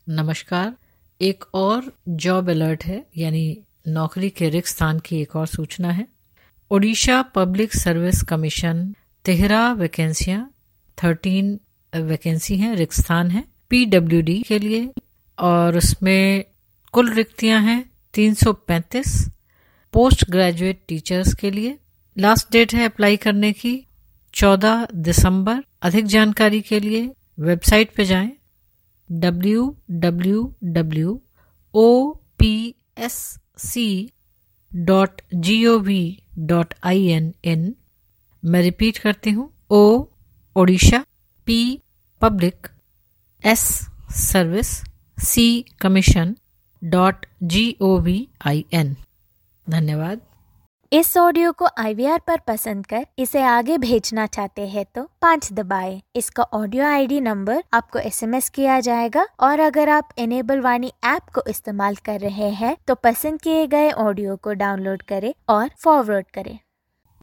नमस्कार। एक और जॉब अलर्ट है, यानी नौकरी के रिक्त स्थान की एक और सूचना है। ओडिशा पब्लिक सर्विस कमीशन 13 वैकेंसियां, 13 वैकेंसी हैं, रिक्त स्थान है PWD के लिए, और उसमें कुल रिक्तियां हैं 335 पोस्ट ग्रेजुएट टीचर्स के लिए। लास्ट डेट है अप्लाई करने की 14 दिसंबर। अधिक जानकारी के लिए वेबसाइट पे जाएं www.opsc.gov.in। मैं रिपीट करती हूँ, Odisha, P public, S service, C commission .gov.in। धन्यवाद। इस ऑडियो को IVR पर पसंद कर इसे आगे भेजना चाहते हैं तो 5 दबाएं। इसका ऑडियो ID नंबर आपको SMS किया जाएगा, और अगर आप इनेबल वाणी ऐप को इस्तेमाल कर रहे हैं तो पसंद किए गए ऑडियो को डाउनलोड करें और फॉरवर्ड करें।